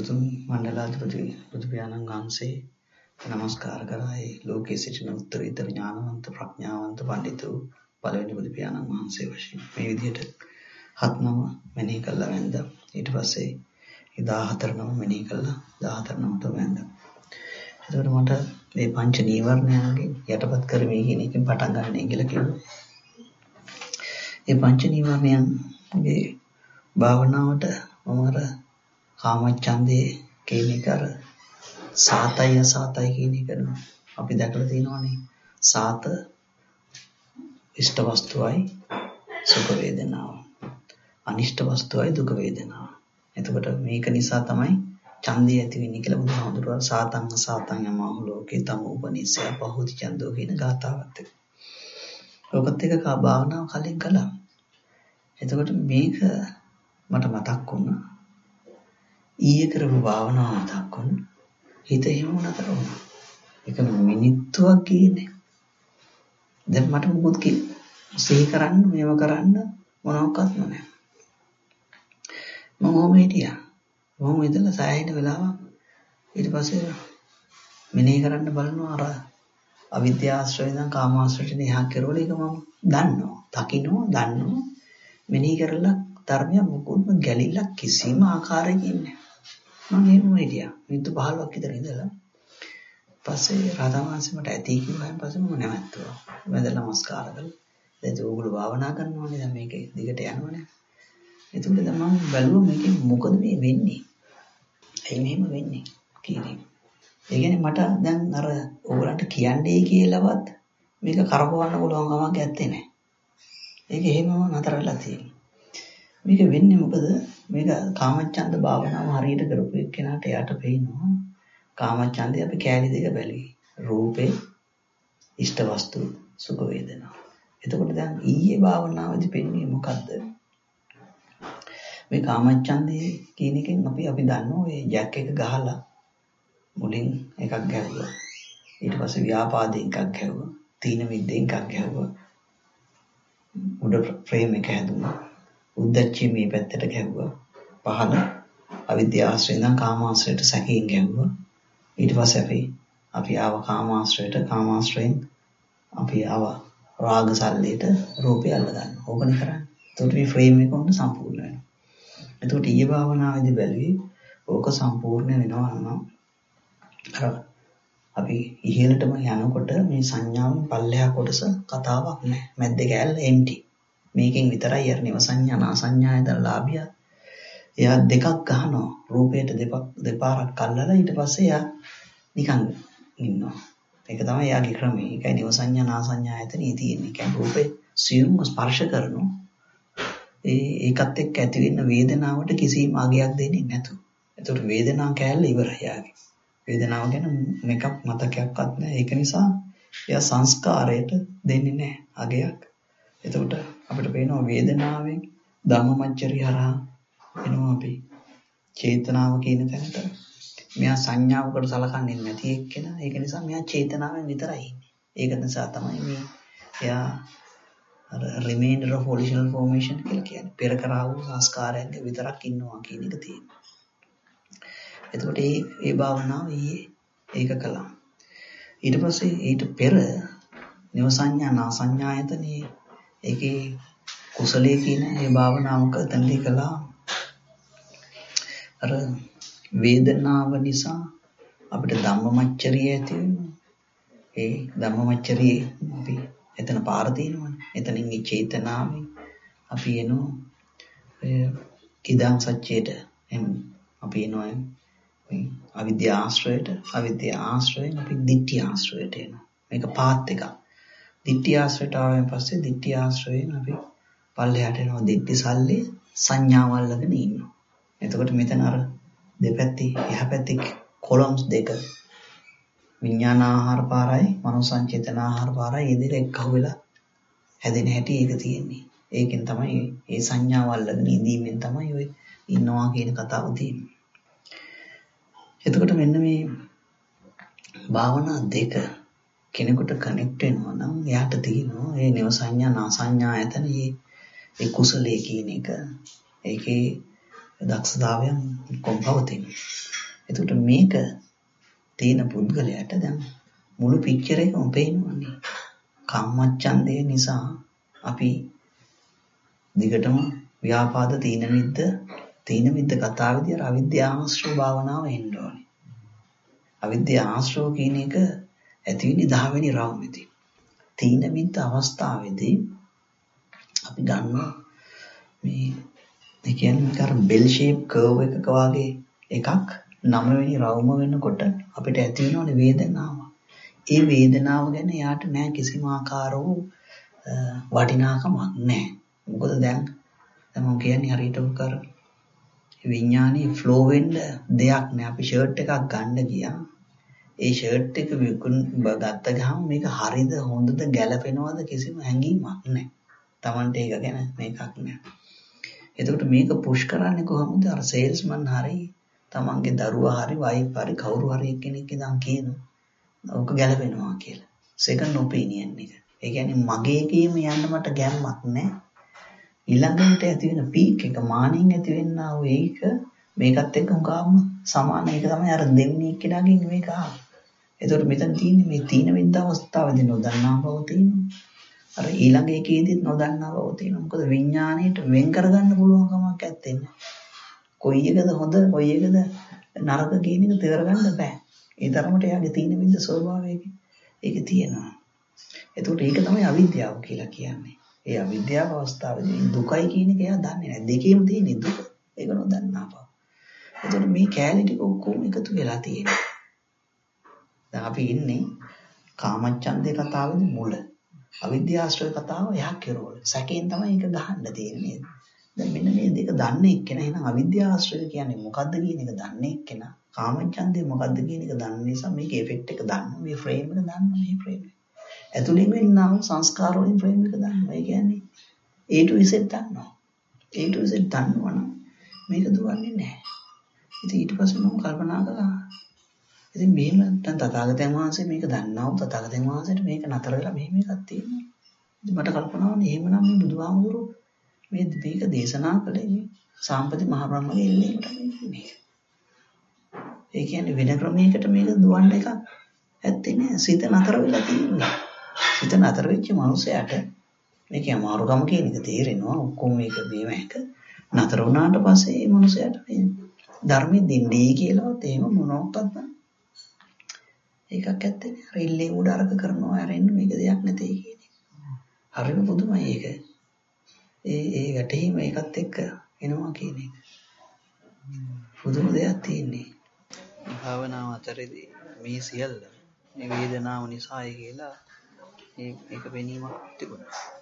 උතුම් මණ්ඩලාධිපති බුදු පියාණන් වහන්සේ නමස්කාර කරයි ලෝකයේ සිටින උත්තරීතර ඥානවන්ත ප්‍රඥාවන්ත පඬිතු පළවෙනි බුදු පියාණන් වහන්සේ වශයෙන් මේ විදිහට 7 නම මෙනෙහි කළා වැන්ද ඊට පස්සේ 14 නම මෙනෙහි කළා 14 නම තමයි වැන්ද. එතකොට මට මේ පංච නීවරණයන්ගෙන් යටපත් කරමි කියන එකෙන් පටන් ගන්න කියලා කිව්වා. මේ පංච නීවරණයන්ගේ භාවනාවට මම අර කාමච්ඡන්දේ කියන එක අර සාතයි අසාතයි කියන එක අපි දැකලා තියෙනවානේ. සාත ඉෂ්ට වස්තුවයි සුඛ වේදනාව. අනිෂ්ට වස්තුවයි දුක වේදනාව. එතකොට මේක නිසා තමයි ඡන්දය ඇති වෙන්නේ කියලා බුදුහාමුදුරුවෝ සාතං අසාතං යමහු ලෝකේ තම උපනිස්සය පහෝති ඡන්தோ කියන ගාථාවත් එක්ක. ඔකත් එක භාවනාව කලින් කළා. එතකොට මේක මට මතක් වුණා. ඊයේ කරපු භාවනාව මතක් වුණා. හිත එහෙම නතර වුණා. ඒක මිනිත්තුවක් කියන්නේ. දැන් මට මොකද සිහි කරන්න මේව කරන්න මොනවක්වත් නැහැ. මම හිටියා. මම ඉතලා සෑහෙන වෙලාවක් ඊට පස්සේ මෙනෙහි කරන්න බලනවා අර අවිද්‍යාශ්‍රය ඉඳන් කාමාශ්‍රයට එහා කෙරවල ඒක මම දන්නවා. දකින්නවා දන්නවා. මෙනෙහි කරලා ධර්මය මොකොත්ම ගැලිලා කිසිම ආකාරයකින් නැහැ. මම එහෙම හිටියා. මිනිත්තු 15ක් විතර ඉඳලා පස්සේ රාධාමාංශ මට ඇති කිව්වාන් පස්සේ මම නැවැත්තුවා. වැඳලා නමස්කාර කළා. දැන් ඕගොල්ලෝ භාවනා කරනවානේ දැන් මේක දිගට යනවනේ. එතකොට දැන් මම බැලුවා මේකෙන් මොකද මේ වෙන්නේ? ඇයි මෙහෙම වෙන්නේ කියන්නේ. ඒ කියන්නේ මට දැන් අර ඕගලන්ට කියන්නේ කියලාවත් මේක කරකවන්න පුළුවන් කමක් නැත්තේ නෑ. ඒක එහෙමම නතර වෙලා තියෙනවා. මේක වෙන්නේ මොකද? මේක කාමච්ඡන්ද භාවනාව හරියට කරපු එක්කෙනාට යාට පේනවා. කාමච්ඡන්දේ අපි කැලේ දෙක බැලුවේ. රූපේ, ඉෂ්ට වස්තු, සුඛ වේදනා. එතකොට දැන් ඊයේ භාවනාවේදී පෙන්වන්නේ මොකද්ද? මේ කාමච්ඡන්දේ කියන එකෙන් අපි දන්නවා මේ ජැක් එක ගහලා මුලින් එකක් ගැහුවා. ඊට පස්සේ ව්‍යාපාදයෙන් එකක් ගැහුවා. තීන මිද්දෙන් එකක් ගැහුවා. උඩ ෆ්‍රේම් එක හැදුවා. උද්දච්චය මේ පැත්තට ගැහුවා. පහළ අවිද්‍යාශ්‍රයෙන් ඉඳන් කාමාශ්‍රයට සැකයෙන් ගැහුවා. ඊට පස්සේ අපි ආව කාමාශ්‍රයෙන් අපි ආව රාග සල්ලේට රූපය අල්ල ගන්න. ඕකනේ කරන්නේ. එතකොට මේ ෆ්‍රේම් එක උන්න සම්පූර්ණ වෙනවා. එතකොට ඊයේ භාවනාවේදී බැලුවේ ඕක සම්පූර්ණ වෙනවා නම් අර අපි ඉහළටම යනකොට මේ සංඥාවෙන් පල්ලෙහා කොටස කතාවක් නැහැ. මැද්දේ කැලේ එම්ටි. මේකෙන් විතරයි අර නිව සංඥා නා සංඥායතන ලාභිය. එයා දෙකක් ගහනවා. රූපයට දෙපාරක් අල්ලලා ඊට පස්සේ එයා නිකන් ඉන්නවා. ඒක තමයි එයාගේ ක්‍රමය. ඒකයි නිව සංඥා නා සංඥායතනෙ තියෙන්නේ. කියන්නේ රූපේ සියුම්ව ස්පර්ශ කරනවා. ඒකත් එක්ක ඇති වෙන වේදනාවට කිසිම අගයක් දෙන්නේ නැතු. ඒතකොට වේදනාව කැලේ ඉවරයි යාගේ. වේදනාව ගැන මේකක් මතකයක්වත් නැහැ. ඒක නිසා එයා සංස්කාරයට දෙන්නේ නැහැ අගයක්. එතකොට අපිට පේනවා වේදනාවෙන් ධම්මමච්චරිය හරහා එනවා අපි චේතනාව කියන තැනට. මෙයා සංඥාවකට සලකන්නේ නැති එක්කෙනා. ඒක නිසා මෙයා චේතනාවෙන් විතරයි ඉන්නේ. ඒක නිසා තමයි මේ එයා අර remainder of original formation කියලා කියන්නේ. පෙර කරා වූ සංස්කාරයන්ක විතරක් ඉන්නවා කියන එක තියෙනවා. එතකොට ඒ භාවනාව ඒක කළා. ඊට පස්සේ ඊට පෙර නිව සංඥා නා සංඥායතනේ ඒකේ කුසලයේ කියන ඒ භාවනාවක තැන්දී කළා. අර වේදනාව නිසා අපිට ධම්මමච්චරිය ඇති වෙනවා. ඒ ධම්මමච්චරියේ අපි එතන පාර තියෙනවනේ. එතනින් මේ චේතනාවෙන් අපි එනවා කිදාං සච්චේට අපි එනවා අවිද්‍යා ආශ්‍රයෙන් අපි ditthi ආශ්‍රයට එනවා. මේක පාත් එකක්. ditthi ආශ්‍රයට ආවෙන් පස්සේ ditthi ආශ්‍රයෙන් අපි පල්ලෙහාට එනවා. ditthi සල්ලේ සංඥාවල්ලගෙන ඉන්නවා. එතකොට මෙතන අර දෙපැත්තේ එහා පැත්තේ කොලම්ස් දෙක විඥානාහාර පාරයි මනෝසංචේතනාහාර පාරයි ඒ දෙක එක්කව වෙලා හැදෙන හැටි ඒක තියෙන්නේ. ඒකෙන් තමයි ඒ සංඥාවල්ලගෙන ඉඳීමෙන් තමයි ඔය ඉන්නවා කියන කතාව තියෙන්නේ. එතකොට මෙන්න මේ භාවනා දෙක කෙනෙකුට කනෙක්ට් වෙනවා නම් එයාට තියෙනවා මේ නිව සංඥා නා සංඥායතන ඒ කුසලයේ කියන එක ඒකේ දක්ෂතාවයන් කොම්පවතින් එතකොට මේක තේන පුද්ගලයාට දැන් මුළු පික්චර් එකම පේනවනේ. කාමච්ඡන්දය නිසා අපි දිගටම ව්‍යාපාද තීන මිද්ද කතාවේදී අවිද්‍යාශ්‍රව භාවනාව එන්න ඕනේ. අවිද්‍යාශ්‍රව කියන එක ඇති වෙන්නේ 10 වෙනි රවුමේදී. තීන මිද්ද අවස්ථාවේදී අපි ගන්නවා මේ කියන්නේ මේක අර බෙල් ෂේප් කර්ව් එකක වගේ එකක් 9 වෙනි රවුම වෙනකොට අපිට ඇති වෙනවනේ වේදනාව. ඒ වේදනාව ගැන යාට නෑ කිසිම ආකාර වූ වටිනාකමක් නෑ. මොකද දැන් මම කියන්නේ හරියට උකර විඥානේ ෆ්ලෝ වෙන්න දෙයක් නෑ. අපි ෂර්ට් එකක් ගන්න ගියා. ඒ ෂර්ට් එක ගත්ත ගමන් මේක හරිද හොඳද ගැලපෙනවද කිසිම හැඟීමක් නෑ. Tamante ඒක ගැන මේකක් නෑ. එතකොට මේක පුෂ් කරන්නේ කොහොමද? අර සේල්ස්මන් හරි තමන්ගේ දරුවා හරි වයිෆ් හරි කවුරු හරි කෙනෙක් ඉඳන් කියනවා. ඕක ගැලපෙනවා කියලා. සෙකන්ඩ් ඔපිනියන් එක. ඒ කියන්නේ මගේ කීම යන්න මට ගැම්මක් නැහැ. ඊළඟට ඇති වෙන පීක් එක මානෙන් ඇති වෙන්නා වූ ඒක මේකත් එක්ක උගාම සමාන එක තමයි අර දෙන්නේ එක්කෙනාගෙන් මේක ආවා. ඒතකොට මෙතන තියෙන්නේ මේ තීන විද්ද අවස්ථාවේදී නොදන්නා බව තියෙනවා. අර ඊළඟ එකේදීත් නොදන්නා බව තියෙනවා. මොකද විඥාණයට වෙන් කරගන්න පුළුවන් කමක් නැත්තේ. කොයි එකද හොඳ කොයි එකද නරක කියන එක තේරගන්න බෑ. ඒ තරමට එයාගේ තීන විද්ද ස්වභාවයක ඒක තියෙනවා. එතකොට ඒක තමයි අවිද්‍යාව කියලා කියන්නේ. ඒ අවිද්‍යාව අවස්ථාවේදී දුකයි කියන එක එයා දන්නේ නැහැ. දෙකේම තියෙන දුක. ඒක නොදන්නා බව. එතකොට මේ කැලේ ටික ඔක්කොම එකතු වෙලා තියෙනවා. දැන් අපි ඉන්නේ කාමච්ඡන්දේ කතාවේදී මුල. අවිද්‍යාශ්‍රය කතාව එහා කෙරවල. සැකයෙන් තමයි ඒක ගහන්න තියෙන්නේ. දැන් මෙන්න මේ දෙක දන්නේ එක්කෙනා එහෙනම් අවිද්‍යාශ්‍රය කියන්නේ මොකද්ද කියන එක දන්නේ එක්කෙනා කාමච්ඡන්දේ මොකද්ද කියන එක දන්න නිසා මේක ඉෆෙක්ට් එක දන්නවා. මේ ෆ්‍රේම් එක දන්නවා මේ ෆ්‍රේම් එක. ඇතුළෙන් වෙන්නා වූ සංස්කාර වලින් ෆ්‍රේම් එක දන්නවා. ඒ කියන්නේ A to Z දන්නවා. A to Z දන්නවනම් මේක දුවන්නේ නැහැ. ඉතින් ඊට පස්සේ මම කල්පනා කළා. ඉතින් මෙහෙම දැන් තථාගතයන් වහන්සේ මේක දන්නා වූ තථාගතයන් වහන්සේට මේක නතර වෙලා මෙහෙම එකක් තියෙනවා. ඉතින් මට කල්පනා වුණේ එහෙමනම් මේ බුදුහාමුදුරුවෝ මේ මේක දේශනා කළේ මේ සාම්පති මහ බ්‍රහ්මගේ ඉල්ලීමට මේක. ඒ කියන්නේ වෙන ක්‍රමයකට මේක දුවන්න එකක් ඇත්තේ නෑ. සිත නතර වෙලා තියෙනවා. සිත නතර වෙච්ච මනුස්සයාට මේකේ අමාරුකම කියන එක තේරෙනවා. ඔක්කොම මේක බේම එක නතර වුණාට පස්සේ මේ මනුස්සයාට මේ ධර්මයේ දෙන්නේ කියලාවත් එහෙම මොනවක්වත් ඒකක් ඇත්තේ නෑ. අර ඉල්ලේ උඩ අරක කරනවා ආරෙන්න මේක දෙයක් නැtei කියන්නේ. හරිම පුදුමයි ඒක. ඒ වැටීම ඒකත් එක්ක එනවා කියන එක. පුදුම දෙයක් තියෙන්නේ. භාවනාව අතරේදී මේ සියල්ල මේ වේදනාව නිසායි කියලා ඒක වෙනීමක් තිබුණා.